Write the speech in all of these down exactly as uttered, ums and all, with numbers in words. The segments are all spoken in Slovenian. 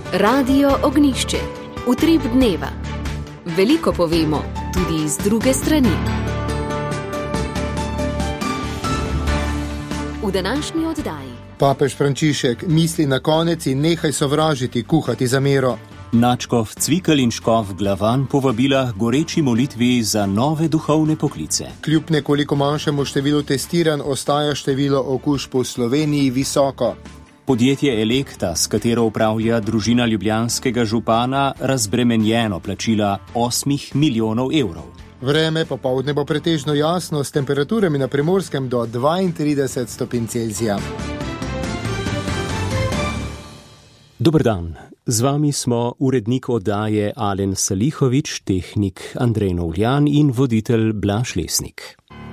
Radio Ognjišče. Utrip dneva. Veliko povemo, tudi iz druge strani. V današnji oddaji. Papež Frančišek misli na konec in nehaj sovražiti, kuhati za mero. Nadškof Cvikl in škof Glavan povabila goreči molitvi za nove duhovne poklice. Kljub nekoliko manjšemu številu testiranj ostaja število okužb v Sloveniji visoko. Podjetje Elekta, s katero upravlja družina ljubljanskega župana, razbremenjeno plačila osmih milijonov evrov. Vreme popoldne bo pretežno jasno s temperaturami na Primorskem do dvaintrideset stopinj Celzija. Dober dan. Z vami smo urednik oddaje Alen Salihovič, tehnik Andrej Novljan in voditelj Blaž Lesnik.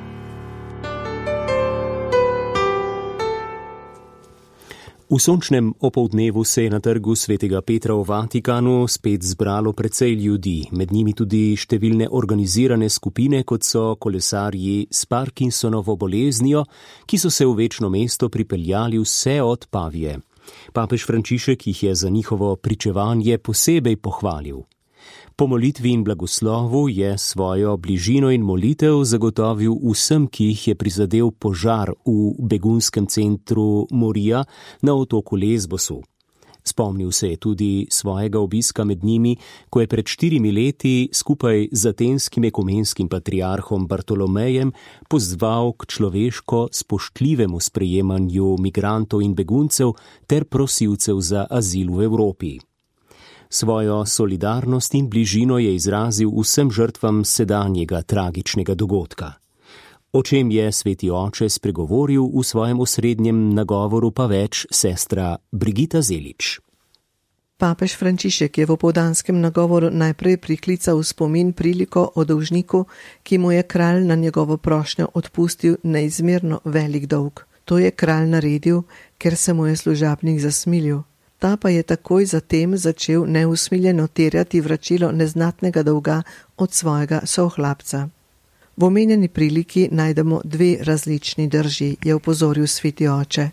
V sončnem opoldnevu se je na trgu Svetega Petra v Vatikanu spet zbralo precej ljudi, med njimi tudi številne organizirane skupine, kot so kolesarji s Parkinsonovo boleznijo, ki so se v večno mesto pripeljali vse od Pavije. Papež Frančišek jih je za njihovo pričevanje posebej pohvalil. Po molitvi in blagoslovu je svojo bližino in molitev zagotovil vsem, ki jih je prizadel požar v begunskem centru Morija na otoku Lesbosu. Spomnil se je tudi svojega obiska med njimi, ko je pred štirimi leti skupaj z atenskim ekumenskim patriarhom Bartolomejem pozval k človeško spoštljivemu sprejemanju migrantov in beguncev ter prosilcev za azil v Evropi. Svojo solidarnost in bližino je izrazil vsem žrtvam sedanjega tragičnega dogodka. O čem je sveti oče spregovoril v svojem osrednjem nagovoru, pa več sestra Brigita Zelič. Papež Frančišek je v opoldanskem nagovoru najprej priklical spomin priliko o dolžniku, ki mu je kralj na njegovo prošnjo odpustil neizmerno velik dolg. To je kralj naredil, ker se mu je služabnik zasmilil. Ta pa je takoj zatem začel neusmiljeno terjati vračilo neznatnega dolga od svojega sohlapca. V omenjeni priliki najdemo dve različni drži, je opozoril sveti oče.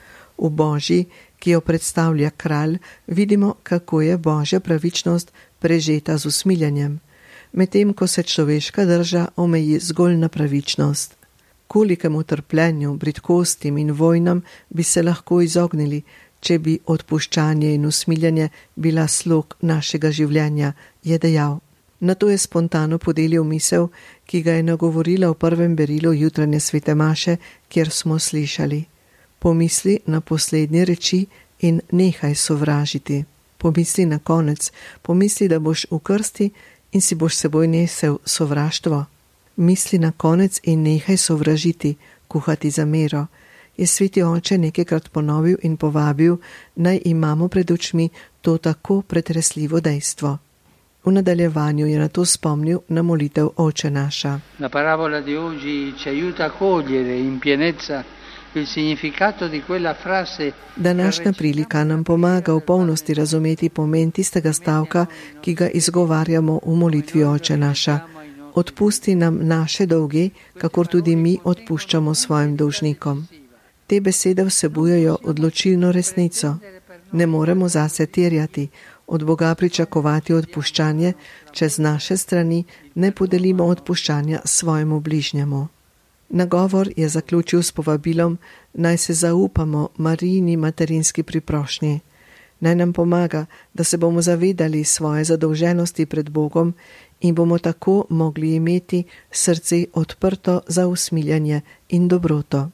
V Božji, ki jo predstavlja kralj, vidimo, kako je Božja pravičnost prežeta z usmiljanjem, medtem ko se človeška drža omeji zgolj na pravičnost. Kolikemu trpljenju, bridkostim in vojnam bi se lahko izognili, če bi odpuščanje in usmiljanje bila slog našega življenja, je dejal. Nato je spontano podelil misel, ki ga je nagovorila v prvem berilu jutranje svete maše, kjer smo slišali: Pomisli na poslednje reči in nehaj sovražiti. Pomisli na konec, pomisli, da boš v krsti in si boš seboj nesel sovraštvo. Misli na konec in nehaj sovražiti, kuhati za mero, je sveti oče nekajkrat ponovil in povabil, naj imamo pred očmi to tako pretresljivo dejstvo. V nadaljevanju je na to spomnil na molitev Oče naša. La parabola di oggi ci aiuta a cogliere in pienezza il significato di quella frase. Današnja prilika nam pomaga v polnosti razumeti pomen tistega stavka, ki ga izgovarjamo v molitvi Oče naša. Odpusti nam naše dolge, kakor tudi mi odpuščamo svojim dolžnikom. Te besede vsebujejo odločilno resnico. Ne moremo zase terjati, od Boga pričakovati odpuščanje, če z naše strani ne podelimo odpuščanja svojemu bližnjemu. Nagovor je zaključil s povabilom, naj se zaupamo Marijini materinski priprošnji. Naj nam pomaga, da se bomo zavedali svoje zadolženosti pred Bogom in bomo tako mogli imeti srce odprto za usmiljanje in dobroto.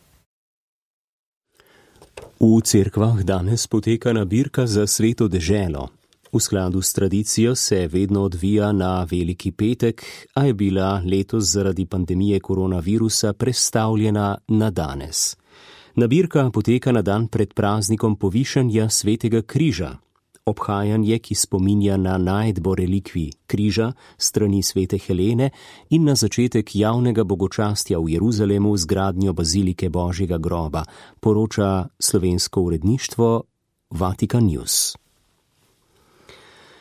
V cerkvah danes poteka nabirka za sveto deželo. V skladu s tradicijo se vedno odvija na Veliki petek, a je bila letos zaradi pandemije koronavirusa prestavljena na danes. Nabirka poteka na dan pred praznikom povišanja svetega križa. Obhajanje, ki spominja na najdbo relikvij križa strani svete Helene in na začetek javnega bogočastja v Jeruzalemu z gradnjo bazilike Božjega groba, poroča slovensko uredništvo Vatikan News.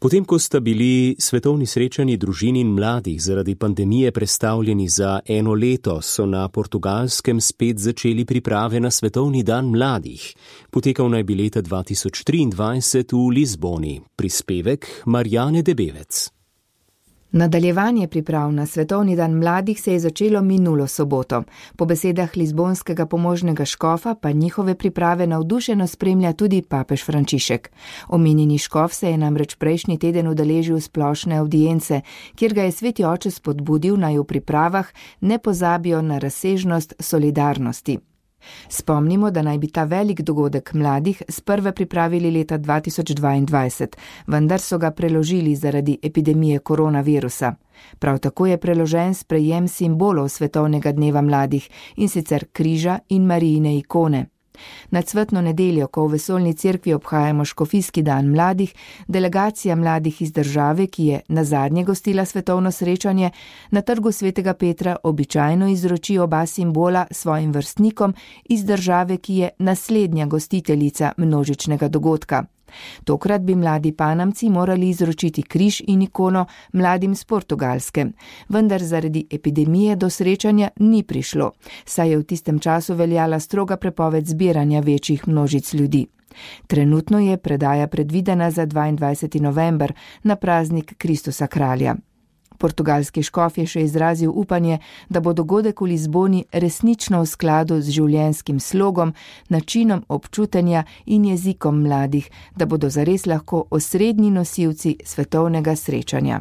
Potem, ko sta bili svetovni srečanji družin in mladih zaradi pandemije prestavljeni za eno leto, so na Portugalskem spet začeli priprave na svetovni dan mladih. Potekal naj bi leta dva tisoč triindvajset v Lizboni. Prispevek Marjane Debevec. Nadaljevanje priprav na svetovni dan mladih se je začelo minulo soboto. Po besedah lizbonskega pomožnega škofa pa njihove priprave navdušeno spremlja tudi papež Frančišek. Omenjeni škof se je namreč prejšnji teden udeležil splošne avdience, kjer ga je sveti oče spodbudil, naj v pripravah ne pozabijo na razsežnost solidarnosti. Spomnimo, da naj bi ta velik dogodek mladih sprve pripravili leta dva tisoč dvaindvajset, vendar so ga preložili zaradi epidemije koronavirusa. Prav tako je preložen sprejem simbolov svetovnega dneva mladih, in sicer križa in Marijine ikone. Na cvetno nedeljo, ko v vesoljni cerkvi obhajamo škofijski dan mladih, delegacija mladih iz države, ki je nazadnje gostila svetovno srečanje, na trgu svetega Petra običajno izroči oba simbola svojim vrstnikom iz države, ki je naslednja gostiteljica množičnega dogodka. Tokrat bi mladi Panamci morali izročiti križ in ikono mladim z Portugalske, vendar zaradi epidemije do srečanja ni prišlo, saj je v tistem času veljala stroga prepoved zbiranja večjih množic ljudi. Trenutno je predaja predvidena za dvaindvajseti november na praznik Kristusa kralja. Portugalski škof je še izrazil upanje, da bo dogodek v Lizboni resnično v skladu z življenjskim slogom, načinom občutenja in jezikom mladih, da bodo zares lahko osrednji nosilci svetovnega srečanja.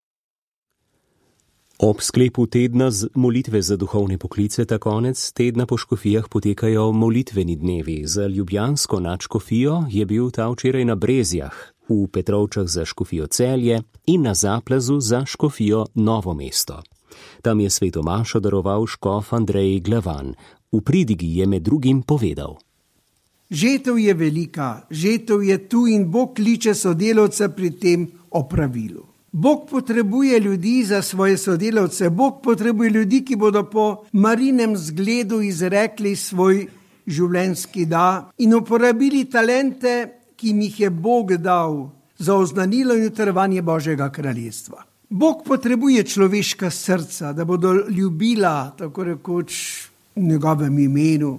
Ob sklepu tedna z molitve za duhovne poklice ta konec tedna po škofijah potekajo molitveni dnevi. Za ljubljansko nadškofijo je bil ta včeraj na Brezjah, v Petrovčah za škofijo Celje in na Zaplazu za škofijo Novo mesto. Tam je sveto mašo daroval škof Andrej Glavan. V pridigi je med drugim povedal: Žetev je velika, žetev je tu in Bog kliče sodelavce pri tem opravilu. Bog potrebuje ljudi za svoje sodelavce, Bog potrebuje ljudi, ki bodo po Marinem zgledu izrekli svoj življenjski da in uporabili talente, ki jim jih je Bog dal za oznanilo in utrvanje Božjega kraljestva. Bog potrebuje človeška srca, da bodo ljubila, tako rekoč, v njegovem imenu.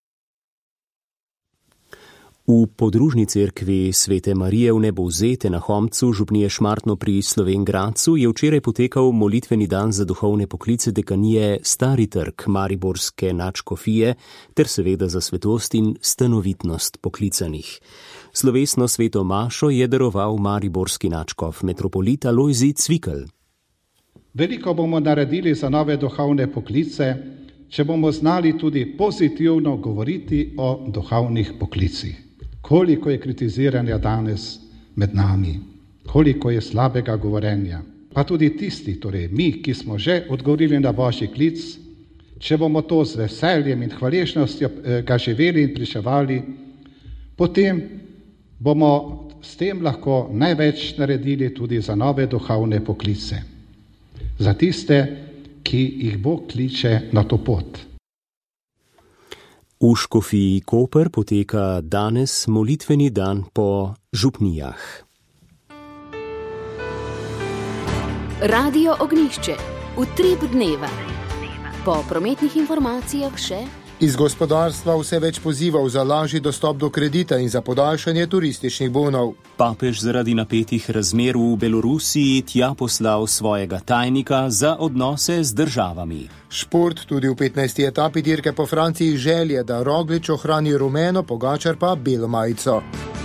V podružni cerkvi Svete Marije v Nebovzete na Homcu, župnije Šmartno pri Slovenj Gradcu, je včeraj potekal molitveni dan za duhovne poklice dekanije Stari trg mariborske nadškofije ter seveda za svetost in stanovitnost poklicanih. Slovesno sveto mašo je daroval mariborski nadškof metropolita Lojzij Cvikl. Veliko bomo naredili za nove duhovne poklice, če bomo znali tudi pozitivno govoriti o duhovnih poklicih. Koliko je kritiziranja danes med nami, koliko je slabega govorenja. Pa tudi tisti, torej mi, ki smo že odgovorili na Božji klic, če bomo to z veseljem in hvaležnostjo ga živeli in pričevali, potem bomo s tem lahko največ naredili tudi za nove duhovne poklice. Za tiste, ki jih Bog kliče na to pot. V škofiji Koper poteka danes molitveni dan po župnijah. Radio Ognjišče, utrip dneva. Po prometnih informacijah še: iz gospodarstva vse več pozivov za lažji dostop do kredita in za podaljšanje turističnih bonov. Papež zaradi napetih razmer v Belorusiji tja poslal svojega tajnika za odnose z državami. Šport tudi v petnajsti etapi dirke po Franciji želje, da Roglič ohrani rumeno, Pogačar pa belo majico.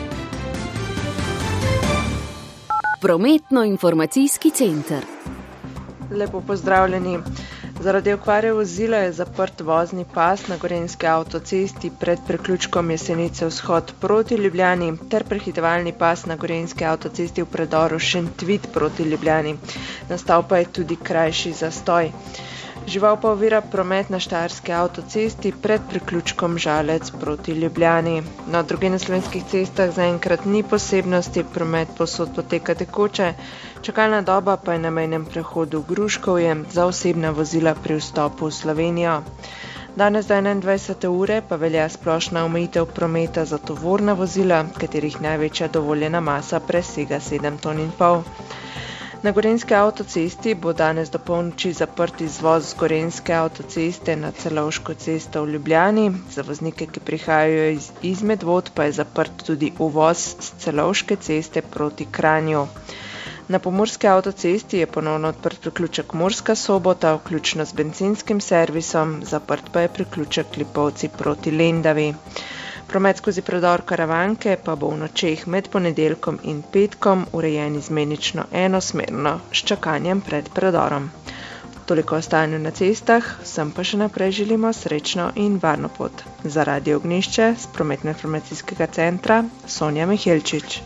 Prometno-informacijski center. Lepo pozdravljeni. Zaradi okvare vozila je zaprt vozni pas na Gorenjski avtocesti pred priključkom Jesenice vzhod proti Ljubljani ter prehitevalni pas na Gorenjski avtocesti v predoru Šentvid proti Ljubljani. Nastal pa je tudi krajši zastoj. Žival pa ovira promet na Štajerski avtocesti pred priključkom Žalec proti Ljubljani. Na drugih slovenskih cestah zaenkrat ni posebnosti, promet povsod poteka tekoče, čakalna doba pa je na mejnem prehodu Gruškovje za osebna vozila pri vstopu v Slovenijo. Danes do enaindvajsete ure pa velja splošna omejitev prometa za tovorna vozila, katerih največja dovoljena masa presega sedem ton in pol. Na Gorenjski avtocesti bo danes do polnoči zaprt izvoz z Gorenjske avtoceste na Celovško cesto v Ljubljani. Za voznike, ki prihajajo iz, iz Medvod, pa je zaprt tudi uvoz z Celovške ceste proti Kranju. Na Pomurski avtocesti je ponovno odprt priključek Murska Sobota, vključno z bencinskim servisom, zaprt pa je priključek Lipovci proti Lendavi. Promet skozi predor Karavanke pa bo v nočeh med ponedeljkom in petkom urejen izmenično enosmerno s čakanjem pred predorom. Toliko o stanju na cestah, vsem pa še naprej želimo srečno in varno pot. Za Radio Ognjišče z Prometno-informacijskega centra Sonja Mihelčič.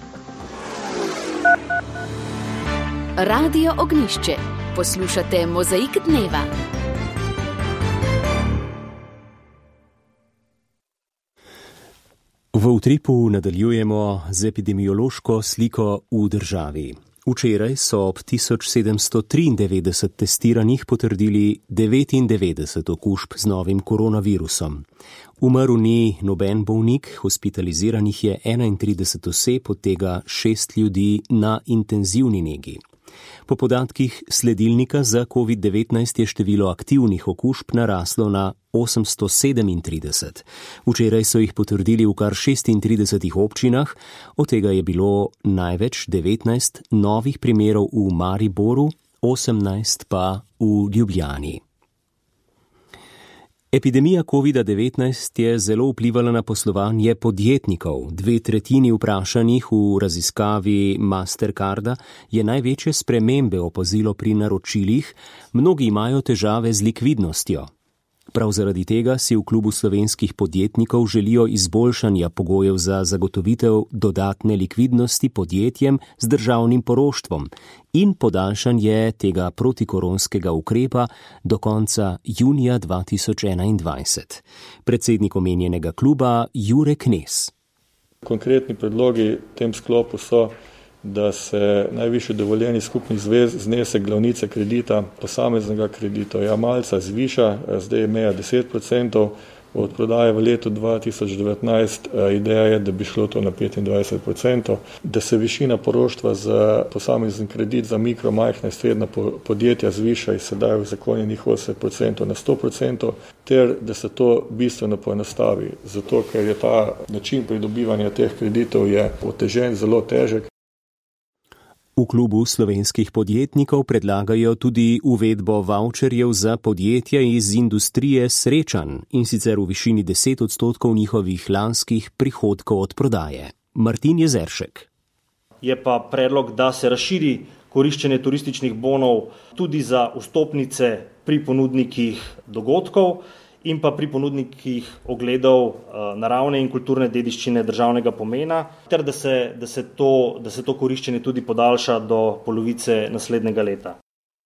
Radio Ognjišče. Poslušate Mozaik dneva. V Utripu nadaljujemo z epidemiološko sliko v državi. Včeraj so ob tisoč sedemsto triindevetdeset testiranih potrdili devetindevetdeset okužb z novim koronavirusom. Umrl ni noben bolnik, hospitaliziranih je enaintrideset oseb, od tega šest ljudi na intenzivni negi. Po podatkih sledilnika za covid devetnajst je število aktivnih okužb naraslo na osemsto sedemintrideset. Včeraj so jih potrdili v kar šestintridesetih občinah, od tega je bilo največ devetnajst novih primerov v Mariboru, osemnajst pa v Ljubljani. Epidemija covid devetnajst je zelo vplivala na poslovanje podjetnikov. Dve tretjini vprašanih v raziskavi Mastercarda je največje spremembe opazilo pri naročilih, mnogi imajo težave z likvidnostjo. Prav zaradi tega si v klubu slovenskih podjetnikov želijo izboljšanja pogojev za zagotovitev dodatne likvidnosti podjetjem z državnim poroštvom in podaljšanje tega protikoronskega ukrepa do konca junija dva tisoč enaindvajset. Predsednik omenjenega kluba Jure Knez. Konkretni predlogi v tem sklopu so, da se najvišji dovoljeni skupni znesek glavnice kredita posameznega kreditojemalca zviša, zdaj je meja deset procentov, od prodaje v letu dva tisoč devetnajst ideja je, da bi šlo to na petindvajset procentov, da se višina poroštva za posamezen kredit za mikro, majhna in srednja podjetja zviša iz sedaj uzakonjenih osemdeset procentov na sto procentov, ter da se to bistveno poenostavi, zato ker je ta način pridobivanja teh kreditov je otežen, zelo težek. V klubu slovenskih podjetnikov predlagajo tudi uvedbo vaučerjev za podjetja iz industrije srečanj, in sicer v višini deset odstotkov njihovih lanskih prihodkov od prodaje. Martin Jezeršek. Je pa predlog, da se razširi koriščenje turističnih bonov tudi za vstopnice pri ponudnikih dogodkov in pa pri ponudnikih ogledov naravne in kulturne dediščine državnega pomena, ter da se, da se to, da se to koriščenje tudi podaljša do polovice naslednjega leta.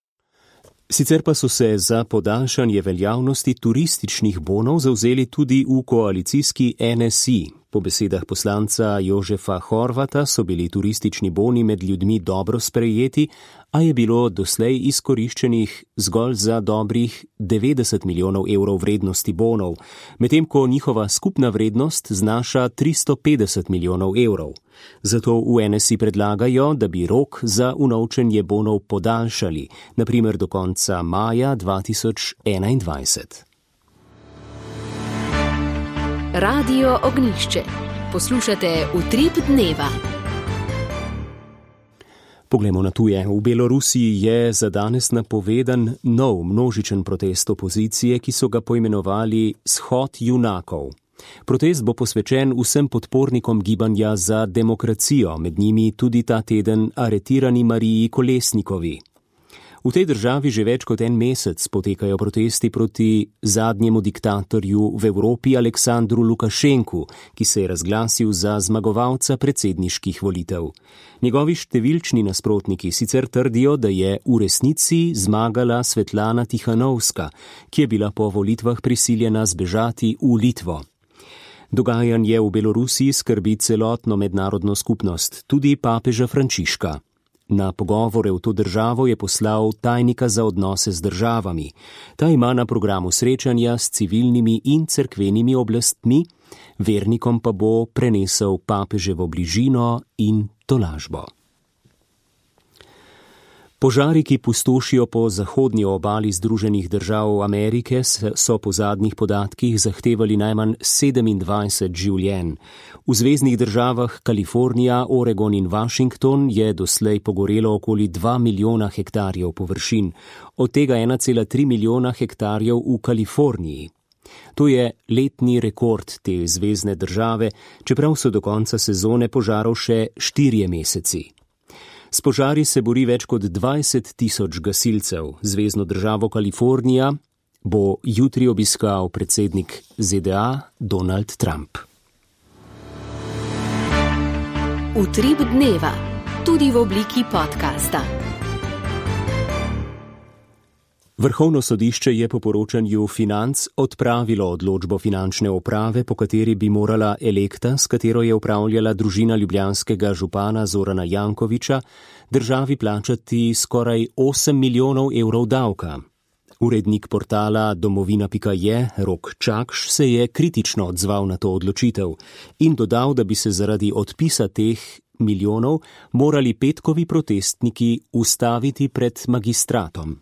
Sicer pa so se za podaljšanje veljavnosti turističnih bonov zavzeli tudi v koalicijski N S I. Po besedah poslanca Jožefa Horvata so bili turistični boni med ljudmi dobro sprejeti, a je bilo doslej izkoriščenih zgolj za dobrih devetdeset milijonov evrov vrednosti bonov, medtem ko njihova skupna vrednost znaša tristo petdeset milijonov evrov. Zato v N S I predlagajo, da bi rok za unovčenje bonov podaljšali, na primer do konca maja dva tisoč enaindvajset. Radio Ognjišče. Poslušate Utrip dneva. Poglejmo na tuje. V Belorusiji je za danes napovedan nov množičen protest opozicije, ki so ga poimenovali Shod junakov. Protest bo posvečen vsem podpornikom gibanja za demokracijo, med njimi tudi ta teden aretirani Mariji Kolesnikovi. V tej državi že več kot en mesec potekajo protesti proti zadnjemu diktatorju v Evropi Aleksandru Lukašenku, ki se je razglasil za zmagovalca predsedniških volitev. Njegovi številčni nasprotniki sicer trdijo, da je v resnici zmagala Svetlana Tihanovska, ki je bila po volitvah prisiljena zbežati v Litvo. Dogajanje v Belorusiji skrbi celotno mednarodno skupnost, tudi papeža Frančiška. Na pogovore v to državo je poslal tajnika za odnose z državami. Ta ima na programu srečanja s civilnimi in cerkvenimi oblastmi, vernikom pa bo prenesel papeževo bližino in tolažbo. Požari, ki pustošijo po zahodnji obali Združenih držav Amerike, so po zadnjih podatkih zahtevali najmanj sedemindvajset življenj. V zveznih državah Kalifornija, Oregon in Washington je doslej pogorelo okoli dva milijona hektarjev površin, od tega ena cela tri milijona hektarjev v Kaliforniji. To je letni rekord te zvezne države, čeprav so do konca sezone požarov še štirje meseci. S požari se bori več kot dvajset tisoč gasilcev. Zvezno državo Kalifornija bo jutri obiskal predsednik Z D A Donald Trump. Utrip dneva, tudi v obliki podcasta. Vrhovno sodišče je po poročanju Financ odpravilo odločbo finančne uprave, po kateri bi morala Elekta, s katero je upravljala družina ljubljanskega župana Zorana Jankovića, državi plačati skoraj osem milijonov evrov davka. Urednik portala domovina pika je, Rok Čakš, se je kritično odzval na to odločitev in dodal, da bi se zaradi odpisa teh milijonov morali petkovi protestniki ustaviti pred magistratom.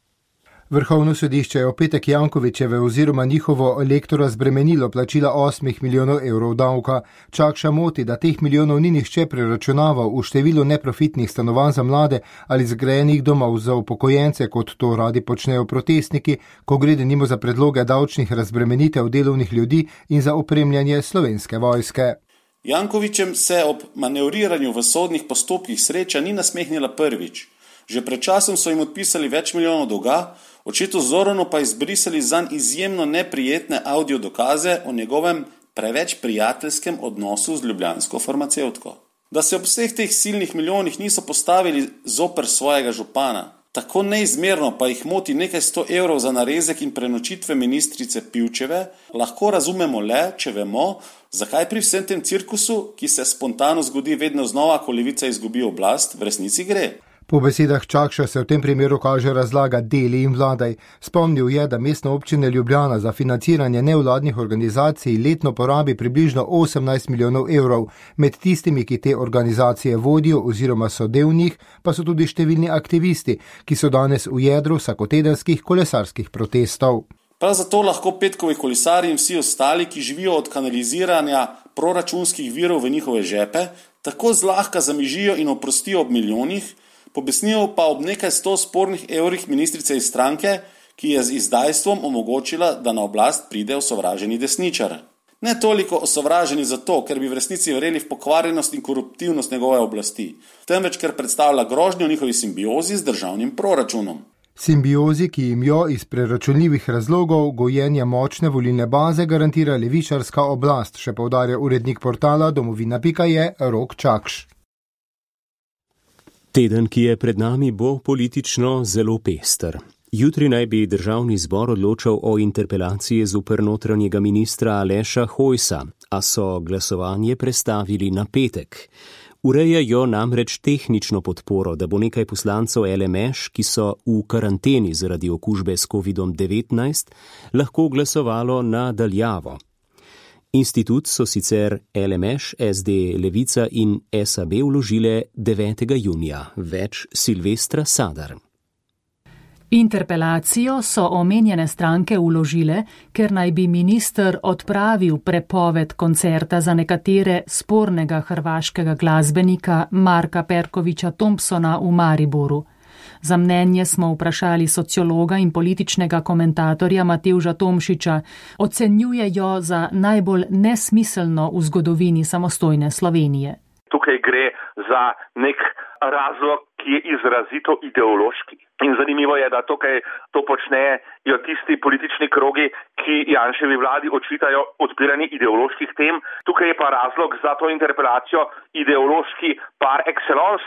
Vrhovno sodišče je v petek Jankovićeve oziroma njihovo Elektro razbremenilo plačila osmih milijonov evrov davka. Čakša moti, da teh milijonov ni nihče preračunaval v število neprofitnih stanovanj za mlade ali zgrajenih domov za upokojence, kot to radi počnejo protestniki, ko gre denimo za predloge davčnih razbremenitev delovnih ljudi in za opremljanje Slovenske vojske. Jankovićem se ob manevriranju v sodnih postopkih sreča ni nasmehnila prvič. Že pred časom so jim odpisali več milijonov dolga, očetu Zoranu pa izbrisali zanj izjemno neprijetne audio dokaze o njegovem preveč prijateljskem odnosu z ljubljansko farmacevtko. Da se ob vseh teh silnih milijonih niso postavili zoper svojega župana, tako neizmerno pa jih moti nekaj sto evrov za narezek in prenočitve ministrice Pivčeve, lahko razumemo le, če vemo, zakaj pri vsem tem cirkusu, ki se spontano zgodi vedno znova, ko levica izgubi oblast, v resnici gre. Po besedah Čakša se v tem primeru kaže razlaga deli in vladaj. Spomnil je, da mestna občina Ljubljana za financiranje nevladnih organizacij letno porabi približno osemnajst milijonov evrov. Med tistimi, ki te organizacije vodijo oziroma so del njih, pa so tudi številni aktivisti, ki so danes v jedru vsakotedenskih kolesarskih protestov. Prav zato lahko petkovi kolesarji in vsi ostali, ki živijo od kanaliziranja proračunskih virov v njihove žepe, tako zlahka zamižijo in oprostijo ob milijonih, pobesnijo pa ob nekaj sto spornih evrih ministrice iz stranke, ki je z izdajstvom omogočila, da na oblast pride osovraženi desničar. Ne toliko osovraženi zato, ker bi v resnici verjeli v pokvarjenost in koruptivnost njegove oblasti, temveč ker predstavlja grožnjo njihovi simbiozi z državnim proračunom. Simbiozi, ki jim jo iz preračunljivih razlogov gojenja močne volilne baze garantira levičarska oblast, še poudarja urednik portala domovina pika je Rok Čakš. Teden, ki je pred nami, bo politično zelo pester. Jutri naj bi državni zbor odločal o interpelaciji zoper notranjega ministra Aleša Hojsa, a so glasovanje prestavili na petek. Urejajo namreč tehnično podporo, da bo nekaj poslancev L M Š, ki so v karanteni zaradi okužbe s kovidom devetnajst, lahko glasovalo na daljavo. Institut so sicer L M Š, S D, Levica in S A B vložile devetega junija, več Silvestra Sadar. Interpelacijo so omenjene stranke vložile, ker naj bi minister odpravil prepoved koncerta za nekatere spornega hrvaškega glasbenika Marka Perkovića Thompsona v Mariboru. Za mnenje smo vprašali sociologa in političnega komentatorja Matevža Tomšiča, ocenjuje jo za najbolj nesmiselno v zgodovini samostojne Slovenije. Tukaj gre za nek razlog, ki je izrazito ideološki. In zanimivo je, da tukaj to počnejo tisti politični krogi, ki Janševi vladi očitajo odpiranje ideoloških tem. Tukaj je pa razlog za to interpelacijo ideološki par excellence.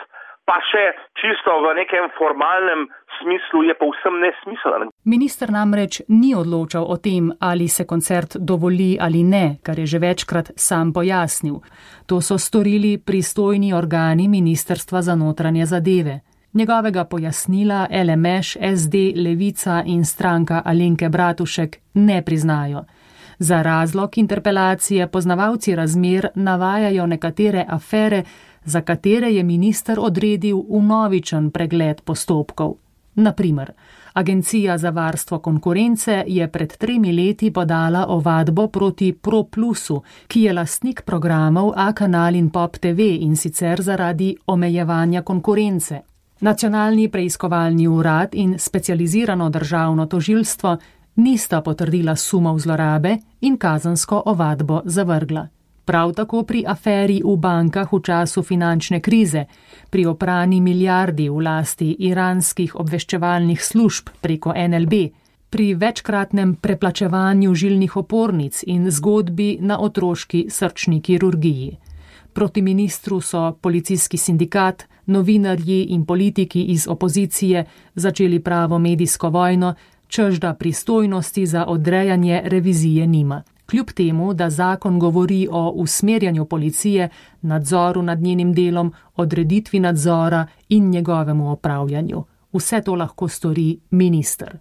pa še čisto v nekem formalnem smislu je povsem nesmiseln. Minister namreč ni odločal o tem, ali se koncert dovoli ali ne, kar je že večkrat sam pojasnil. To so storili pristojni organi Ministrstva za notranje zadeve. Njegovega pojasnila L M Š, S D, Levica in stranka Alenke Bratušek ne priznajo. Za razlog interpelacije poznavalci razmer navajajo nekatere afere, za katere je minister odredil vnovičen pregled postopkov. Naprimer, Agencija za varstvo konkurence je pred tremi leti podala ovadbo proti ProPlusu, ki je lastnik programov A Kanal in Pop T V in sicer zaradi omejevanja konkurence. Nacionalni preiskovalni urad in specializirano državno tožilstvo nista potrdila sumov zlorabe in kazensko ovadbo zavrgla. Prav tako pri aferi v bankah v času finančne krize, pri oprani milijardi v lasti iranskih obveščevalnih služb preko N L B, pri večkratnem preplačevanju žilnih opornic in zgodbi na otroški srčni kirurgiji. Proti ministru so policijski sindikat, novinarji in politiki iz opozicije začeli pravo medijsko vojno, čež da pristojnosti za odrejanje revizije nima. Kljub temu, da zakon govori o usmerjanju policije, nadzoru nad njenim delom, odreditvi nadzora in njegovemu opravljanju. Vse to lahko stori minister.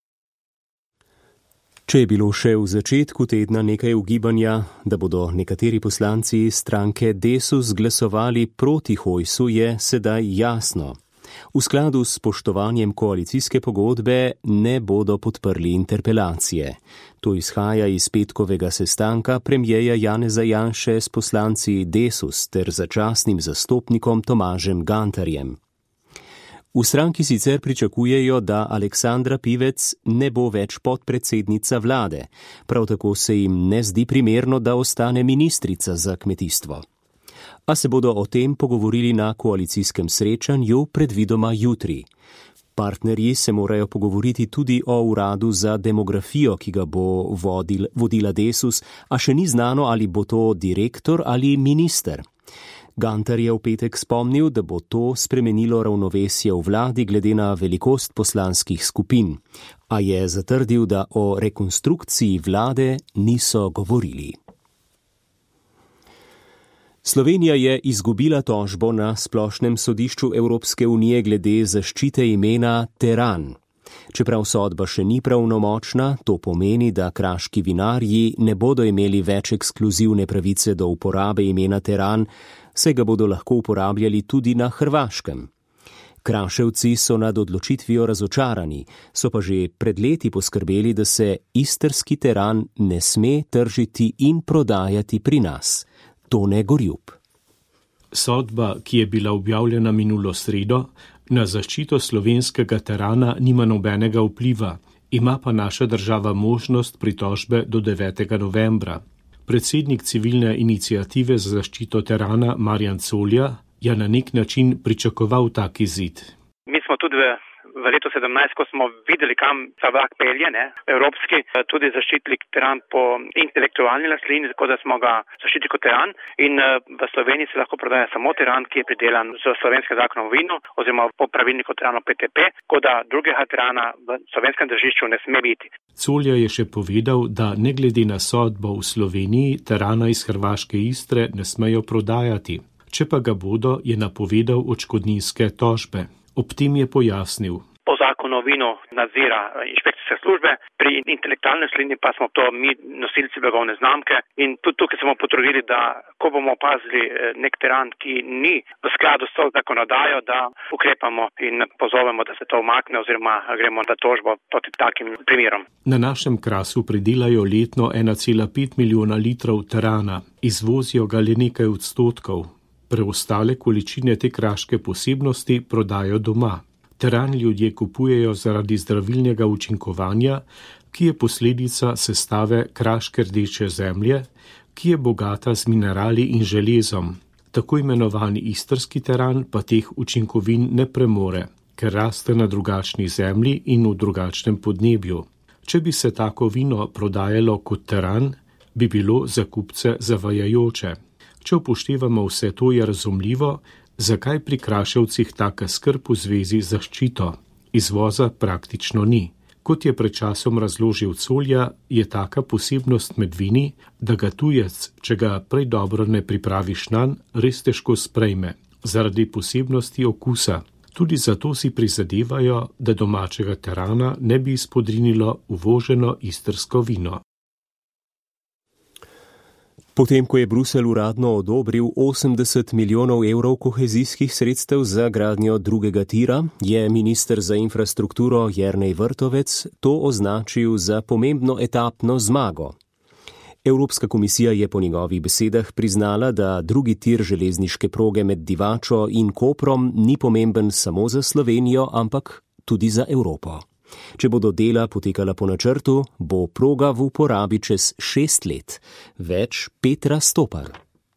Če je bilo še v začetku tedna nekaj ugibanja, da bodo nekateri poslanci stranke Desus glasovali proti Hojsu, je sedaj jasno. V skladu s spoštovanjem koalicijske pogodbe ne bodo podprli interpelacije. To izhaja iz petkovega sestanka premierja Janeza Janše s poslanci Desus ter začasnim zastopnikom Tomažem Gantarjem. V stranki sicer pričakujejo, da Aleksandra Pivec ne bo več podpredsednica vlade, prav tako se jim ne zdi primerno, da ostane ministrica za kmetijstvo. A se bodo o tem pogovorili na koalicijskem srečanju predvidoma jutri. Partnerji se morajo pogovoriti tudi o uradu za demografijo, ki ga bo vodil, vodila Desus, a še ni znano, ali bo to direktor ali minister. Gantar je v petek spomnil, da bo to spremenilo ravnovesje v vladi glede na velikost poslanskih skupin, a je zatrdil, da o rekonstrukciji vlade niso govorili. Slovenija je izgubila tožbo na Splošnem sodišču Evropske unije glede zaščite imena Teran. Čeprav sodba še ni pravnomočna, to pomeni, da kraški vinarji ne bodo imeli več ekskluzivne pravice do uporabe imena Teran, saj ga bodo lahko uporabljali tudi na Hrvaškem. Kraševci so nad odločitvijo razočarani, so pa že pred leti poskrbeli, da se istrski Teran ne sme tržiti in prodajati pri nas. Tone Gorjub. Sodba, ki je bila objavljena minulo sredo, na zaščito slovenskega terana nima nobenega vpliva, ima pa naša država možnost pritožbe do devetega novembra. Predsednik civilne iniciative za zaščito terana Marjan Colja je na nek način pričakoval tak izid. Mi smo tudi v V letu sedemnajst, ko smo videli, kam ta vlak pelje, ne, evropski, tudi zaščitili teran po intelektualni lastnini, tako da smo ga zaščitili kot teran in v Sloveniji se lahko prodaja samo teran, ki je pridelan z slovenskim zakonom o vinu oziroma po pravilniku terano P T P, tako da drugega terana v slovenskem tržišču ne sme biti. Colja je še povedal, da ne glede na sodbo v Sloveniji terana iz hrvaške Istre ne smejo prodajati. Če pa ga bodo, je napovedal odškodninske tožbe. Ob tem je pojasnil. Po zakonu o vinu nadzira inšpekcijske službe, pri intelektualni lastnini pa smo to mi nosilci blagovne znamke in tudi tukaj smo potrudili, da ko bomo opazili nek teran, ki ni v skladu s to zakonodajo, da ukrepamo in pozovemo, da se to umakne oziroma gremo na tožbo proti takim primerom. Na našem Krasu pridelajo letno ena cela pet milijona litrov terana, izvozijo ga le nekaj odstotkov. Preostale količine te kraške posebnosti prodajo doma. Teran ljudje kupujejo zaradi zdravilnega učinkovanja, ki je posledica sestave kraške rdeče zemlje, ki je bogata z minerali in železom. Tako imenovani istrski teran pa teh učinkovin ne premore, ker raste na drugačni zemlji in v drugačnem podnebju. Če bi se tako vino prodajalo kot teran, bi bilo za kupce zavajajoče. Če upoštevamo vse to, je razumljivo, Zakaj pri Kraševcih taka skrb v zvezi z zaščito? Izvoza praktično ni. Kot je pred časom razložil Colja, je taka posebnost med vini, da ga tujec, če ga prej dobro ne pripraviš nanj, res težko sprejme, zaradi posebnosti okusa. Tudi zato si prizadevajo, da domačega terana ne bi izpodrinilo uvoženo istrsko vino. Potem, ko je Bruselj uradno odobril osemdeset milijonov evrov kohezijskih sredstev za gradnjo drugega tira, je minister za infrastrukturo Jernej Vrtovec to označil za pomembno etapno zmago. Evropska komisija je po njegovih besedah priznala, da drugi tir železniške proge med Divačo in Koprom ni pomemben samo za Slovenijo, ampak tudi za Evropo. Če bodo dela potekala po načrtu, bo proga v uporabi čez šest let. Več Petra Stopar.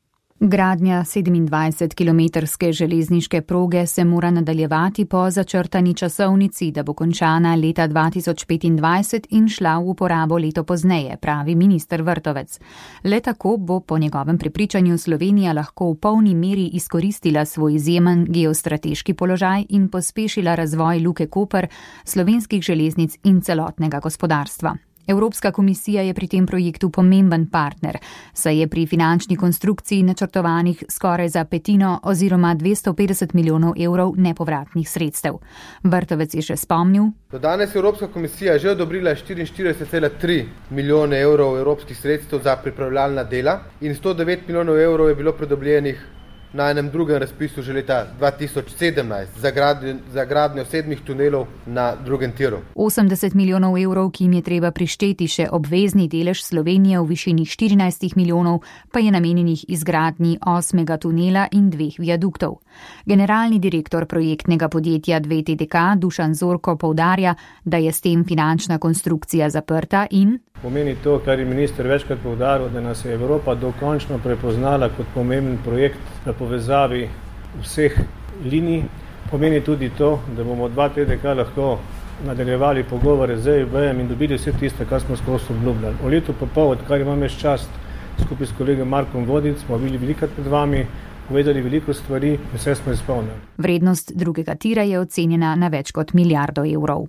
Gradnja sedemindvajsetkilometrske železniške proge se mora nadaljevati po začrtani časovnici, da bo končana leta dva tisoč petindvajset in šla v uporabo leto pozneje, pravi minister Vrtovec. Le tako bo po njegovem prepričanju Slovenija lahko v polni meri izkoristila svoj izjemen geostrateški položaj in pospešila razvoj Luke Koper, slovenskih železnic in celotnega gospodarstva. Evropska komisija je pri tem projektu pomemben partner, saj je pri finančni konstrukciji načrtovanih skoraj za petino oziroma dvesto petdeset milijonov evrov nepovratnih sredstev. Vrtovec je še spomnil. Do danes je Evropska komisija že odobrila štiriinštirideset cela tri milijone evrov evropskih sredstev za pripravljalna dela in sto devet milijonov evrov je bilo pridobljenih na enem drugem razpisu že leta dva tisoč sedemnajst za, gradnjo, za gradnjo sedmih tunelov na drugem tiru. osemdeset milijonov evrov, ki jim je treba prišteti še obvezni delež Slovenije v višini štirinajst milijonov, pa je namenjenih izgradnji osmega tunela in dveh viaduktov. Generalni direktor projektnega podjetja dve T D K Dušan Zorko poudarja, da je s tem finančna konstrukcija zaprta in pomeni to, kar je minister večkrat poudaril, da nas je Evropa dokončno prepoznala kot pomemben projekt na povezavi vseh linij. Pomeni tudi to, da bomo dva T D K lahko nadaljevali pogovore z E I B-jem in dobili vse tiste, kar smo skozi obljubljali. O letu pa pol, odkar imam jaz čast skupaj s kolegom Markom Vodic, smo bili velikrat pred vami, povedali veliko stvari, vse smo izpolnili. Vrednost drugega tira je ocenjena na več kot milijardo evrov.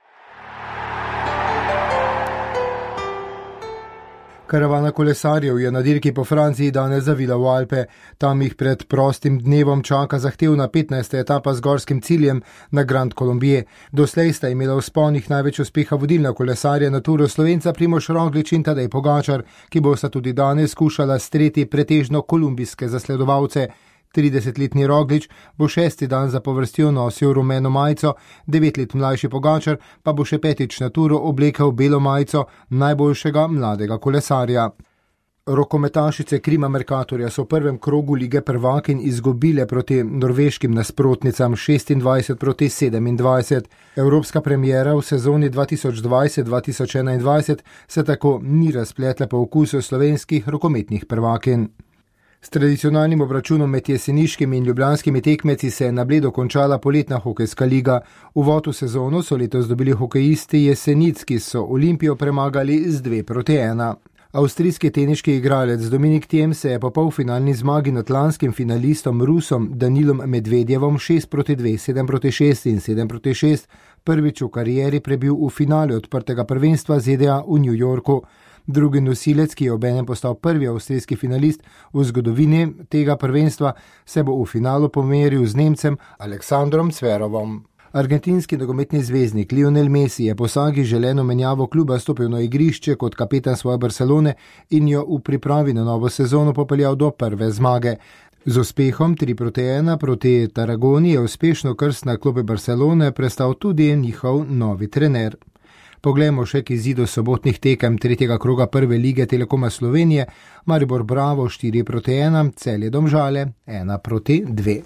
Karavana kolesarjev je na dirki po Franciji danes zavila v Alpe. Tam jih pred prostim dnevom čaka zahtevna petnajsta etapa z gorskim ciljem na Grand Colombier. Doslej sta imela v vzponih največ uspeha vodilna kolesarja na Turu Slovenca Primož Roglič in Tadej Pogačar, ki bosta tudi danes skušala streti pretežno kolumbijske zasledovalce. tridesetletni Roglič bo šesti dan zapovrstjo nosil rumeno majico, devet let mlajši Pogačar pa bo še petič na Turu oblekel belo majico najboljšega mladega kolesarja. Rokometašice Krima Mercatorja so v prvem krogu lige prvakinj izgubile proti norveškim nasprotnicam šestindvajset proti sedemindvajset. Evropska premiera v sezoni dva tisoč dvajset dva tisoč enaindvajset se tako ni razpletla po okusu slovenskih rokometnih prvakinj. S tradicionalnim obračunom med jeseniškimi in ljubljanskimi tekmeci se je na Bledu končala poletna hokejska liga. Uvod v sezono so letos dobili hokejisti Jesenic, ki so Olimpijo premagali z dve proti ena. Avstrijski teniški igralec Dominik Thiem se je po polfinalni zmagi nad lanskim finalistom Rusom Danilom Medvedjevom šest proti dve, sedem proti šest in sedem proti šest prvič v karieri prebil v finale odprtega prvenstva Z D A v New Yorku. Drugi nosilec, ki je obenem postal prvi avstrijski finalist v zgodovini tega prvenstva, se bo v finalu pomeril z Nemcem Aleksandrom Zverevom. Argentinski nogometni zvezdnik Lionel Messi je po sagi želeno menjavo kluba stopil na igrišče kot kapetan svoje Barcelone in jo v pripravi na novo sezono popeljal do prve zmage. Z uspehom tri proti ena proti Tarragoni je uspešno krst na klopi Barcelone prestal tudi njihov novi trener. Poglejmo še k izidu sobotnih tekem tretjega kroga prve lige Telekoma Slovenije, Maribor Bravo štiri proti ena, Celje Domžale ena proti dve.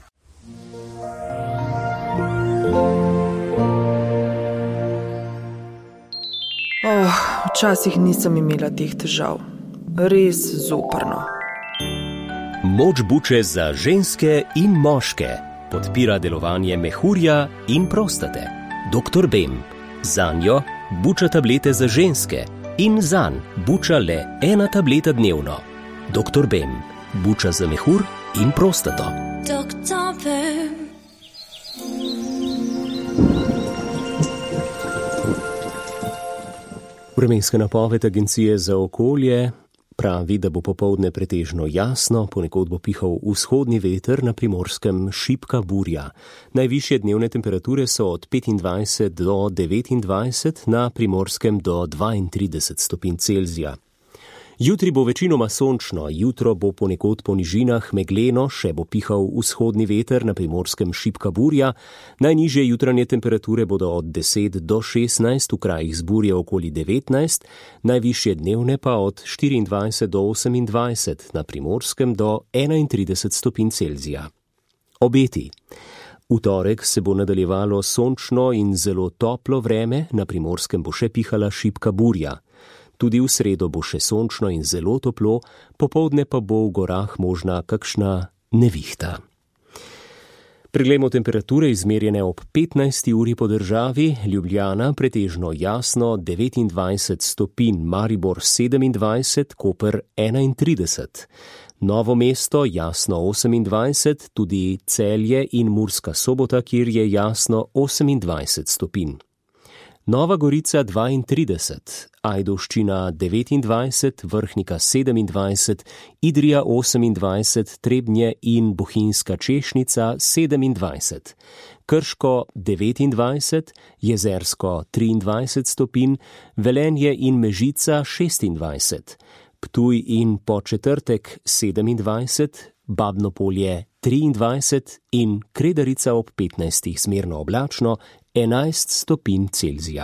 Oh, včasih nisem imela teh težav. Res zoprno. Moč buče za ženske in moške podpira delovanje mehurja in prostate. doktor Bem. Zanjo buča tablete za ženske in zanj buča le ena tableta dnevno. doktor Bem. Buča za mehur in prostato. doktor Vremenska napoved Agencije za okolje pravi, da bo popoldne pretežno jasno, ponekod bo pihal vzhodni veter, na Primorskem šibka burja. Najvišje dnevne temperature so od petindvajset do devetindvajset, na Primorskem do dvaintrideset stopinj Celzija. Jutri bo večinoma sončno, jutro bo ponekod po nižinah megleno, še bo pihal vzhodni veter, na Primorskem šibka burja. Najnižje jutranje temperature bodo od deset do šestnajst, v krajih z burje okoli devetnajst, najvišje dnevne pa od štiriindvajset do osemindvajset, na Primorskem do enaintrideset stopinj Celzija. Obeti. V torek se bo nadaljevalo sončno in zelo toplo vreme, na Primorskem bo še pihala šibka burja. Tudi v sredo bo še sončno in zelo toplo, popoldne pa bo v gorah možna kakšna nevihta. Preglejmo temperature izmerjene ob petnajsti uri po državi. Ljubljana pretežno jasno devetindvajset stopinj, Maribor sedemindvajset, Koper enaintrideset. Novo mesto jasno osemindvajset, tudi Celje in Murska Sobota, kjer je jasno osemindvajset stopinj. Nova Gorica dvaintrideset, Ajdovščina devetindvajset, Vrhnika sedemindvajset, Idrija osemindvajset, Trebnje in Bohinjska Češnica sedemindvajset, Krško devetindvajset, Jezersko triindvajset stopinj, Velenje in Mežica šestindvajset, Ptuj in Podčetrtek sedemindvajset, Babno Polje triindvajset in Kredarica ob petnajstih zmerno oblačno enajst stopinj Celzija.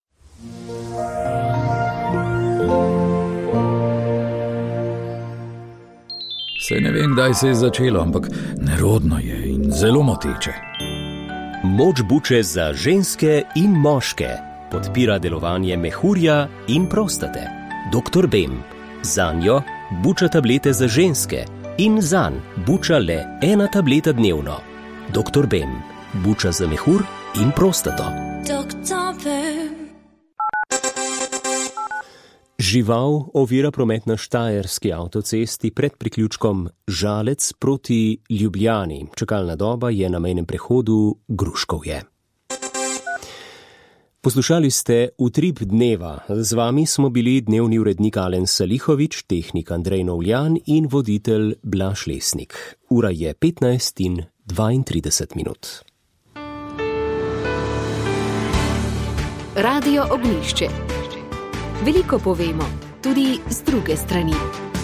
Saj ne vem, kdaj se je začelo, ampak nerodno je in zelo moteče. Moč buče za ženske in moške podpira delovanje mehurja in prostate. doktor Bem. Zanjo buča tablete za ženske in zanj buča le ena tableta dnevno. doktor Bem. Buča za mehur in prostato. doktor Bem. Žival ovira promet na štajerski avtocesti pred priključkom Žalec proti Ljubljani. Čakalna doba je na mejnem prehodu Gruškovje. Poslušali ste Utrip dneva. Z vami smo bili dnevni urednik Alen Salihovič, tehnik Andrej Novljan in voditelj Blaž Lesnik. Ura je petnajst in dvaintrideset minut. Radio Ognjišče. Veliko povemo, tudi z druge strani.